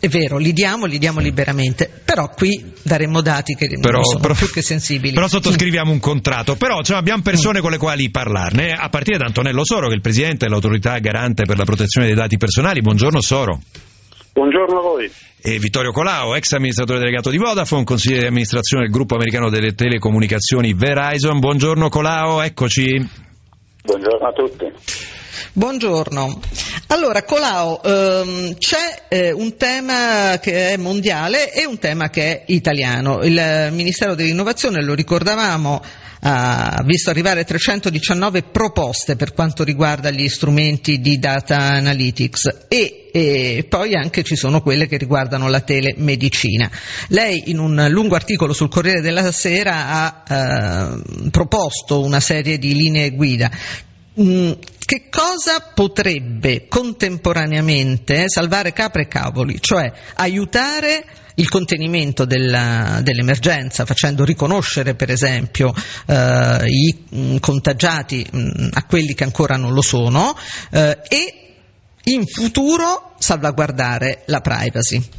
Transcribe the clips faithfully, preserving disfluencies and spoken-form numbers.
è vero, li diamo, li diamo liberamente, però qui daremmo dati che però, sono però, più che sensibili. Però sottoscriviamo mm. un contratto, però cioè, abbiamo persone mm. con le quali parlarne, a partire da Antonello Soro, che è il presidente dell'autorità garante per la protezione dei dati personali. Buongiorno Soro. Buongiorno a voi. E Vittorio Colao, ex amministratore delegato di Vodafone, consigliere di amministrazione del gruppo americano delle telecomunicazioni Verizon. Buongiorno Colao, eccoci. Buongiorno a tutti. Buongiorno. Allora, Colao, ehm, c'è eh, un tema che è mondiale e un tema che è italiano. Il Ministero dell'Innovazione, lo ricordavamo, ha visto arrivare trecentodiciannove proposte per quanto riguarda gli strumenti di data analytics e, e poi anche ci sono quelle che riguardano la telemedicina. Lei in un lungo articolo sul Corriere della Sera ha eh, proposto una serie di linee guida. Mm, che cosa potrebbe contemporaneamente salvare capre e cavoli, cioè aiutare il contenimento della, dell'emergenza, facendo riconoscere per esempio eh, i mh, contagiati mh, a quelli che ancora non lo sono eh, e in futuro salvaguardare la privacy?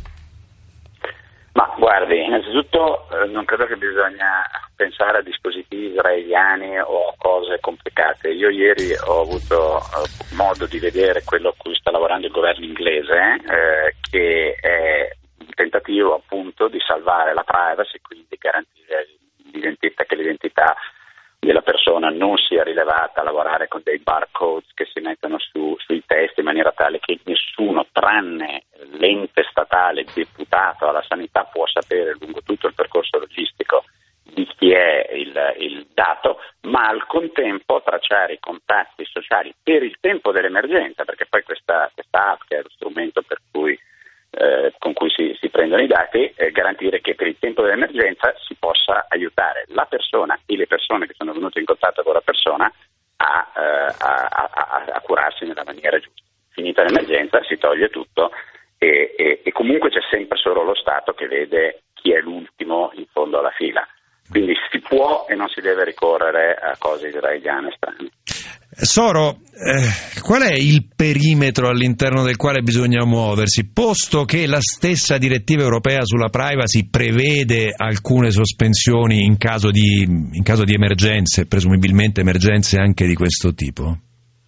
Ma guardi, innanzitutto eh, non credo che bisogna pensare a dispositivi israeliani o a cose complicate. Io ieri ho avuto eh, modo di vedere quello a cui sta lavorando il governo inglese, eh, che è un tentativo appunto di salvare la privacy, quindi garantire l'identità, che l'identità della persona non sia rilevata, lavorare con dei barcodes che si mettono su, sui testi in maniera tale che nessuno, tranne l'ente statale deputato alla sanità, può sapere lungo tutto il percorso logistico di chi è il, il dato, ma al contempo tracciare i contatti sociali per il tempo dell'emergenza, perché poi questa, questa app, che è lo strumento per cui Eh, con cui si, si prendono i dati, eh, garantire che per il tempo dell'emergenza si possa aiutare la persona e le persone che sono venute in contatto con la persona a, eh, a, a, a curarsi nella maniera giusta. Finita l'emergenza si toglie tutto e, e, e comunque c'è sempre solo lo Stato che vede chi è l'ultimo in fondo alla fila. Quindi si può e non si deve ricorrere a cose israeliane strane. Soro, eh, qual è il perimetro all'interno del quale bisogna muoversi, posto che la stessa direttiva europea sulla privacy prevede alcune sospensioni in caso di, in caso di emergenze, presumibilmente emergenze anche di questo tipo?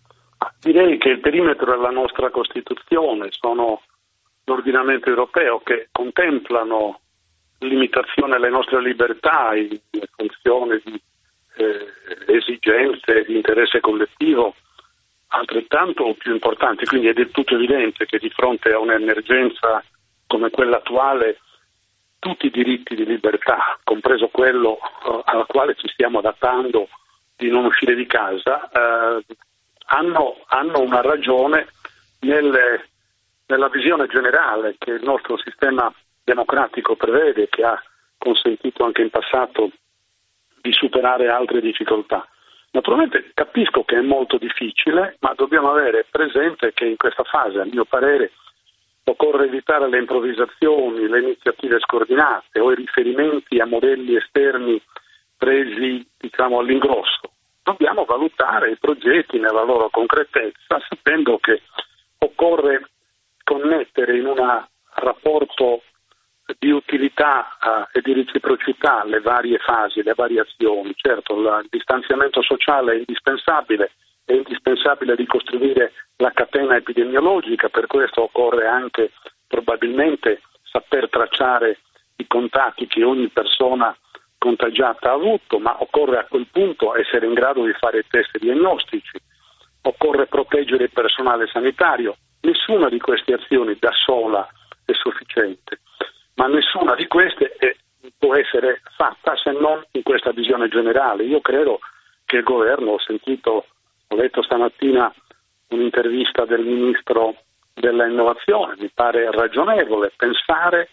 Direi che il perimetro è la nostra Costituzione, sono l'ordinamento europeo che contemplano limitazione alle nostre libertà in funzione di eh, esigenze di interesse collettivo altrettanto o più importanti, quindi è del tutto evidente che di fronte a un'emergenza come quella attuale tutti i diritti di libertà, compreso quello eh, alla quale ci stiamo adattando di non uscire di casa, eh, hanno, hanno una ragione nelle, nella visione generale che il nostro sistema democratico prevede, che ha consentito anche in passato di superare altre difficoltà. Naturalmente capisco che è molto difficile, ma dobbiamo avere presente che in questa fase, a mio parere, occorre evitare le improvvisazioni, le iniziative scordinate o i riferimenti a modelli esterni presi, diciamo, all'ingrosso. Dobbiamo valutare i progetti nella loro concretezza, sapendo che occorre connettere in un rapporto di utilità eh, e di reciprocità le varie fasi, le variazioni. Certo, la, il distanziamento sociale è indispensabile, è indispensabile ricostruire la catena epidemiologica, per questo occorre anche probabilmente saper tracciare i contatti che ogni persona contagiata ha avuto, ma occorre a quel punto essere in grado di fare test diagnostici, occorre proteggere il personale sanitario. Nessuna di queste azioni da sola è sufficiente, ma nessuna di queste è, può essere fatta se non in questa visione generale. Io credo che il governo, ho sentito, ho letto stamattina un'intervista del ministro dell'innovazione, mi pare ragionevole pensare,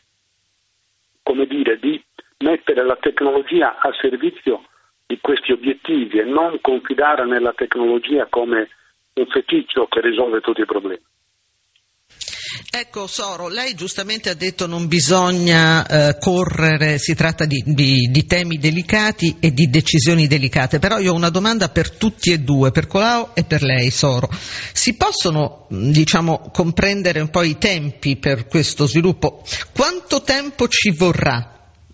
come dire, di mettere la tecnologia a servizio di questi obiettivi e non confidare nella tecnologia come un feticcio che risolve tutti i problemi. Ecco Soro, lei giustamente ha detto non bisogna eh, correre, si tratta di, di, di temi delicati e di decisioni delicate, però io ho una domanda per tutti e due, per Colau e per lei Soro. Si possono diciamo comprendere un po' i tempi per questo sviluppo? Quanto tempo ci vorrà,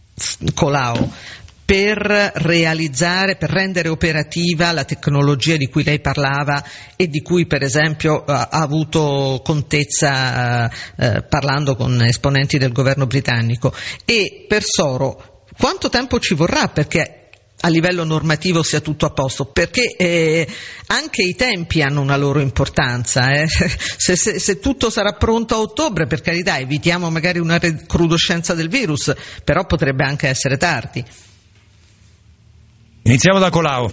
Colau, per realizzare, per rendere operativa la tecnologia di cui lei parlava e di cui per esempio ha avuto contezza eh, parlando con esponenti del governo britannico? E per Soro, quanto tempo ci vorrà perché a livello normativo sia tutto a posto? Perché eh, anche i tempi hanno una loro importanza. Eh. Se, se, se tutto sarà pronto a ottobre, per carità, evitiamo magari una recrudescenza del virus, però potrebbe anche essere tardi. Iniziamo da Colau.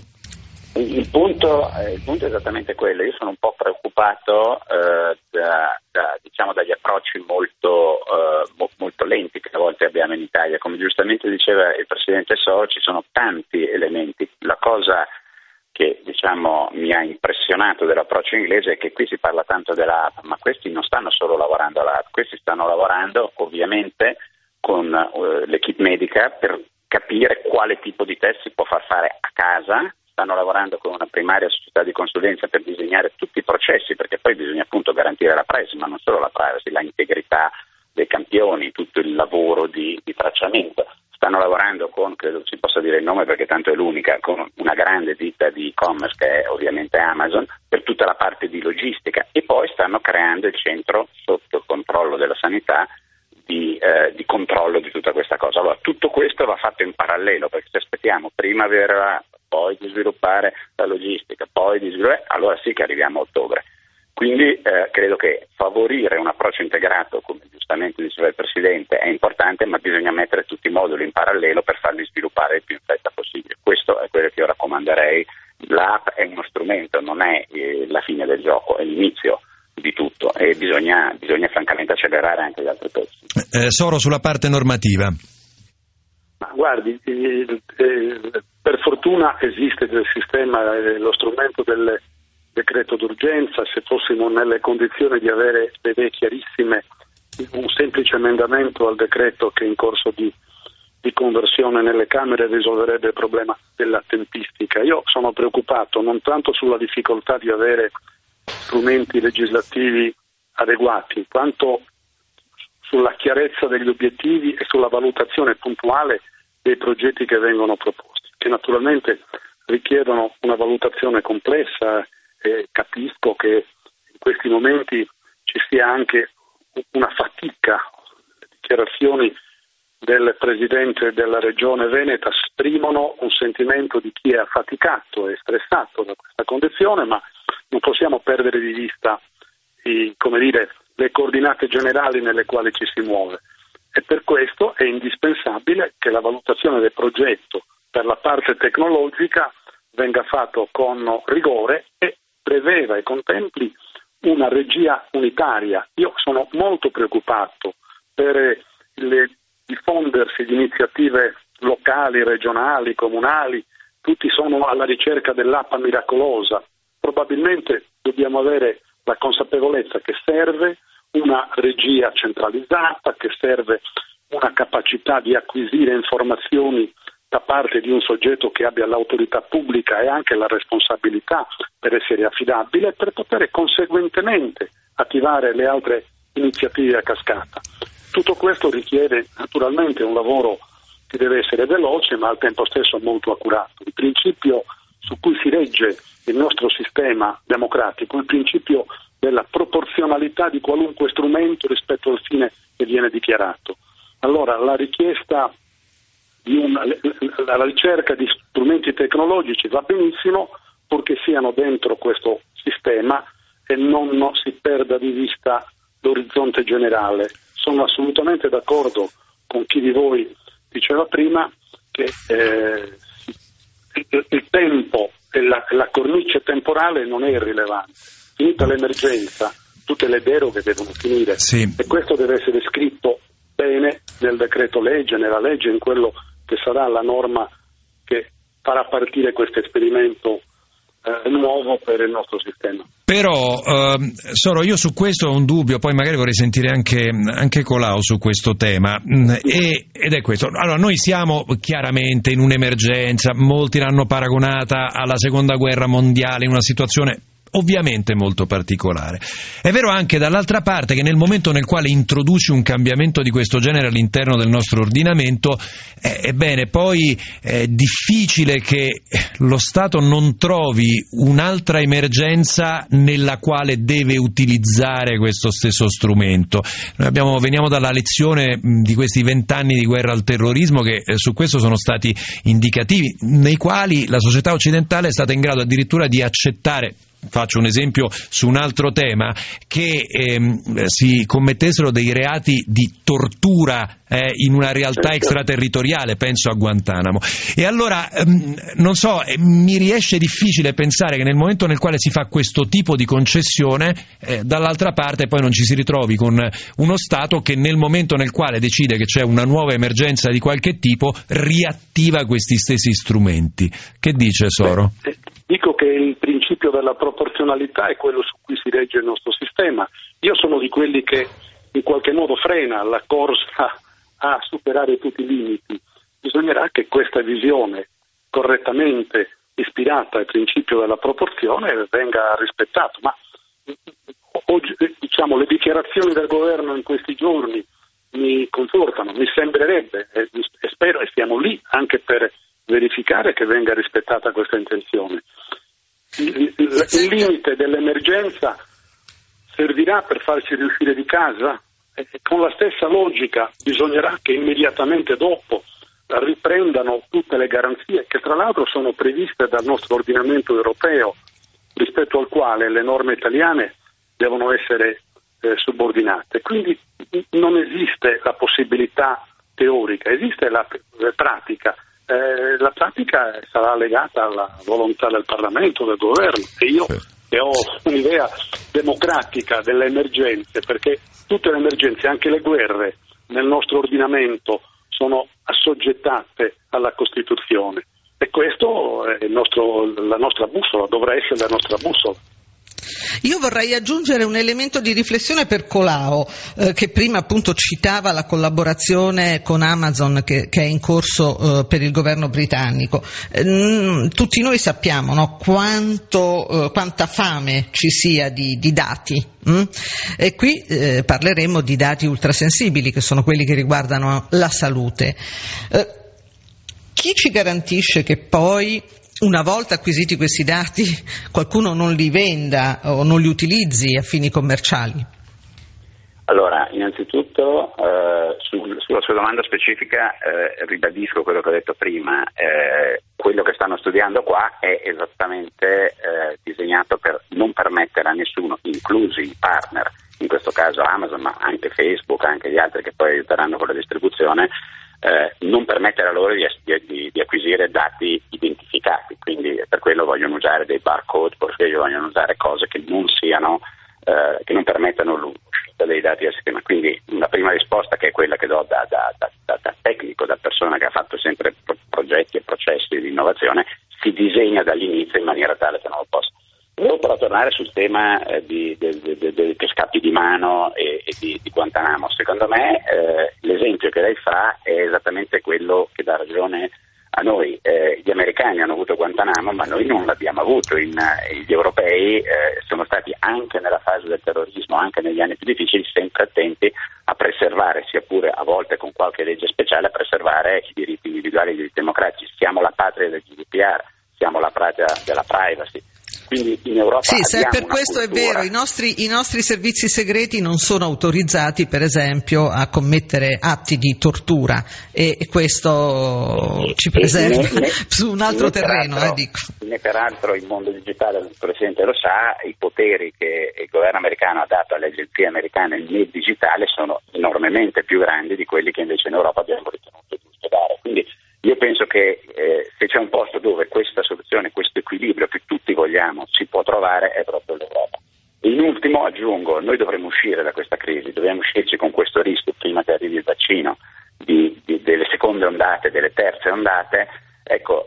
Il punto, eh, il punto è esattamente quello. Io sono un po' preoccupato eh, da, da, diciamo, dagli approcci molto, eh, mo, molto lenti che a volte abbiamo in Italia. Come giustamente diceva il Presidente Soro, ci sono tanti elementi. La cosa che diciamo, mi ha impressionato dell'approccio inglese è che qui si parla tanto dell'app, ma questi non stanno solo lavorando all'app, questi stanno lavorando ovviamente con uh, l'equipe medica per capire quale tipo di test si può far fare a casa. Stanno lavorando con una primaria società di consulenza per disegnare tutti i processi, perché poi bisogna appunto garantire la privacy, ma non solo la privacy, la integrità dei campioni, tutto il lavoro di, di tracciamento. Stanno lavorando con, credo si possa dire il nome perché tanto è l'unica, con una grande ditta di e-commerce che è ovviamente Amazon, per tutta la parte di logistica, e poi stanno creando il centro sotto controllo della sanità Di, eh, di controllo di tutta questa cosa. Allora tutto questo va fatto in parallelo, perché se aspettiamo primavera, poi di sviluppare la logistica, poi di sviluppare, allora sì che arriviamo a ottobre. Quindi eh, credo che favorire un approccio integrato, come giustamente diceva il Presidente, è importante, ma bisogna mettere tutti i moduli in parallelo per farli sviluppare il più in fretta possibile. Questo è quello che io raccomanderei. L'app è uno strumento, non è eh, la fine del gioco, è l'inizio di tutto e bisogna, bisogna francamente accelerare anche gli altri pezzi. Eh, Soro, sulla parte normativa. Ma guardi, eh, eh, per fortuna esiste del sistema, eh, lo strumento del decreto d'urgenza. Se fossimo nelle condizioni di avere le idee chiarissime, un semplice emendamento al decreto che è in corso di, di conversione nelle Camere risolverebbe il problema della tempistica. Io sono preoccupato non tanto sulla difficoltà di avere strumenti legislativi adeguati, quanto sulla chiarezza degli obiettivi e sulla valutazione puntuale dei progetti che vengono proposti, che naturalmente richiedono una valutazione complessa. E capisco che in questi momenti ci sia anche una fatica. Le dichiarazioni del Presidente della Regione Veneta esprimono un sentimento di chi è affaticato e stressato da questa condizione, ma non possiamo perdere di vista i, come dire, le coordinate generali nelle quali ci si muove, e per questo è indispensabile che la valutazione del progetto per la parte tecnologica venga fatto con rigore e preveda e contempli una regia unitaria. Io sono molto preoccupato per il diffondersi di iniziative locali, regionali, comunali, tutti sono alla ricerca dell'app miracolosa. Probabilmente dobbiamo avere la consapevolezza che serve una regia centralizzata, che serve una capacità di acquisire informazioni da parte di un soggetto che abbia l'autorità pubblica e anche la responsabilità per essere affidabile, per poter conseguentemente attivare le altre iniziative a cascata. Tutto questo richiede naturalmente un lavoro che deve essere veloce, ma al tempo stesso molto accurato. Il principio su cui si regge il nostro sistema democratico è il principio della proporzionalità di qualunque strumento rispetto al fine che viene dichiarato. Allora la richiesta di una, la ricerca di strumenti tecnologici va benissimo, purché siano dentro questo sistema e non si perda di vista l'orizzonte generale. Sono assolutamente d'accordo con chi di voi diceva prima che eh, il, il tempo e la, la cornice temporale non è irrilevante. Finita l'emergenza, tutte le deroghe devono finire, sì. E questo deve essere scritto bene nel decreto legge, nella legge, in quello che sarà la norma che farà partire questo esperimento eh, nuovo per il nostro sistema. Però, eh, Soro, io su questo ho un dubbio, poi magari vorrei sentire anche, anche Colau su questo tema, e, ed è questo. Allora, noi siamo chiaramente in un'emergenza, molti l'hanno paragonata alla seconda guerra mondiale, in una situazione ovviamente molto particolare. È vero anche dall'altra parte che nel momento nel quale introduci un cambiamento di questo genere all'interno del nostro ordinamento, eh, ebbene poi è difficile che lo Stato non trovi un'altra emergenza nella quale deve utilizzare questo stesso strumento. Noi abbiamo, veniamo dalla lezione di questi vent'anni di guerra al terrorismo che eh, su questo sono stati indicativi, nei quali la società occidentale è stata in grado addirittura di accettare, faccio un esempio su un altro tema, che ehm, si commettessero dei reati di tortura eh, in una realtà extraterritoriale, penso a Guantanamo. E allora, ehm, non so, eh, mi riesce difficile pensare che nel momento nel quale si fa questo tipo di concessione, eh, dall'altra parte poi non ci si ritrovi con uno Stato che nel momento nel quale decide che c'è una nuova emergenza di qualche tipo, riattiva questi stessi strumenti. Che dice Soro? Beh, dico che il principio della proporzionalità è quello su cui si regge il nostro sistema. Io sono di quelli che in qualche modo frena la corsa a superare tutti i limiti. Bisognerà che questa visione correttamente ispirata al principio della proporzione venga rispettata. Ma oggi, diciamo, le dichiarazioni del governo in questi giorni mi confortano, mi sembrerebbe, e, e spero, e stiamo lì anche per verificare che venga rispettata questa intenzione. Il, il, il limite dell'emergenza servirà per farci riuscire di casa, e con la stessa logica bisognerà che immediatamente dopo riprendano tutte le garanzie che tra l'altro sono previste dal nostro ordinamento europeo, rispetto al quale le norme italiane devono essere eh, subordinate. Quindi non esiste la possibilità teorica, esiste la, la pratica. Eh, la pratica sarà legata alla volontà del Parlamento, del governo, e io che ho un'idea democratica delle emergenze, perché tutte le emergenze, anche le guerre, nel nostro ordinamento sono assoggettate alla Costituzione, e questo è il nostro, la nostra bussola, dovrà essere la nostra bussola. Io vorrei aggiungere un elemento di riflessione per Colau, eh, che prima appunto citava la collaborazione con Amazon che, che è in corso eh, per il governo britannico. Eh, tutti noi sappiamo, no, quanto, eh, quanta fame ci sia di, di dati, hm? E qui eh, parleremo di dati ultrasensibili, che sono quelli che riguardano la salute. Eh, chi ci garantisce che poi, una volta acquisiti questi dati, qualcuno non li venda o non li utilizzi a fini commerciali? Allora, innanzitutto eh, sul, sulla sua domanda specifica eh, ribadisco quello che ho detto prima. Eh, quello che stanno studiando qua è esattamente eh, disegnato per non permettere a nessuno, inclusi i partner, in questo caso Amazon, ma anche Facebook, anche gli altri che poi aiuteranno con la distribuzione, Eh, non permettere a loro di, di, di acquisire dati identificati, quindi per quello vogliono usare dei barcode, perché vogliono usare cose che non siano, eh, che non permettano l'uscita dei dati del sistema. Quindi la prima risposta, che è quella che do da, da, da, da, da tecnico, da persona che ha fatto sempre pro- progetti e processi di innovazione, si disegna dall'inizio in maniera tale che non lo possa. Volevo però tornare sul tema eh, di, de, de, de, de, che scappi di mano e, e di, di Guantanamo. Secondo me eh, l'esempio che lei fa è esattamente quello che dà ragione a noi. Eh, gli americani hanno avuto Guantanamo, ma noi non l'abbiamo avuto. In, eh, gli europei eh, sono stati, anche nella fase del terrorismo, anche negli anni più difficili, sempre attenti a preservare, sia pure a volte con qualche legge speciale, a preservare i diritti individuali e i diritti democratici. Siamo la patria del G D P R, siamo la patria della privacy. Quindi in Europa sì, se per questo cultura... è vero, i nostri, i nostri servizi segreti non sono autorizzati, per esempio, a commettere atti di tortura, e, e questo ci preserva ne, ne, su un altro terreno. Eh, dico. Ne, peraltro il mondo digitale, il Presidente lo sa, i poteri che il governo americano ha dato alle agenzie americane nel digitale sono enormemente più grandi di quelli che invece in Europa abbiamo ritenuto giusto dare. Quindi io penso che eh, se c'è un posto dove questa soluzione, questo equilibrio che tutti vogliamo si può trovare, è proprio l'Europa. In ultimo aggiungo, noi dovremmo uscire da questa crisi, dobbiamo uscirci con questo rischio prima che arrivi il vaccino di, di, delle seconde ondate, delle terze ondate. Ecco,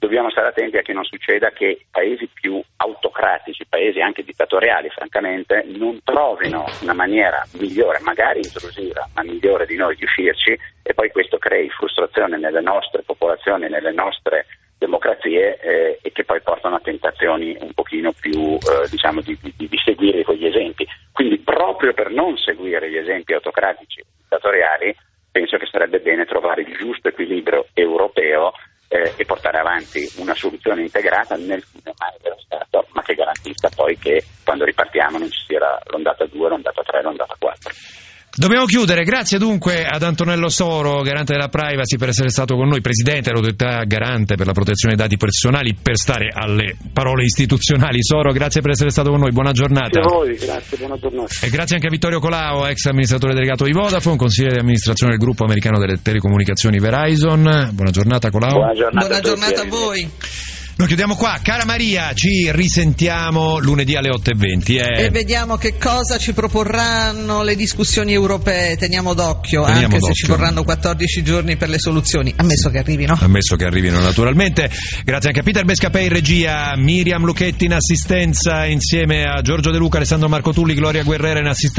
dobbiamo stare attenti a che non succeda che paesi più autocratici, paesi anche dittatoriali francamente, non trovino una maniera migliore, magari intrusiva, ma migliore di noi di uscirci, e poi questo crei frustrazione nelle nostre popolazioni, nelle nostre democrazie, eh, e che poi portano a tentazioni un pochino più eh, diciamo di, di, di seguire quegli esempi. Quindi proprio per non seguire gli esempi autocratici dittatoriali penso che sarebbe bene trovare il giusto equilibrio europeo eh, e portare avanti una soluzione integrata nel mani dello Stato, ma che garantisca poi che quando ripartiamo non ci sia l'ondata due, l'ondata tre, l'ondata quattro. Dobbiamo chiudere, grazie dunque ad Antonello Soro, garante della privacy, per essere stato con noi, presidente dell'autorità garante per la protezione dei dati personali, per stare alle parole istituzionali. Soro, grazie per essere stato con noi, buona giornata. Grazie a voi, grazie, buona giornata. E grazie anche a Vittorio Colao, ex amministratore delegato di Vodafone, consigliere di amministrazione del gruppo americano delle telecomunicazioni Verizon. Buona giornata Colao. Buona giornata, buona giornata a voi. Noi chiudiamo qua, cara Maria, ci risentiamo lunedì alle otto e venti. Eh. E vediamo che cosa ci proporranno le discussioni europee, teniamo d'occhio, Teniamo anche d'occhio. se ci vorranno quattordici giorni per le soluzioni, ammesso che arrivino. Ammesso che arrivino naturalmente. Grazie anche a Peter Bescapè in regia, Miriam Lucchetti in assistenza, insieme a Giorgio De Luca, Alessandro Marco Tulli, Gloria Guerrera in assistenza.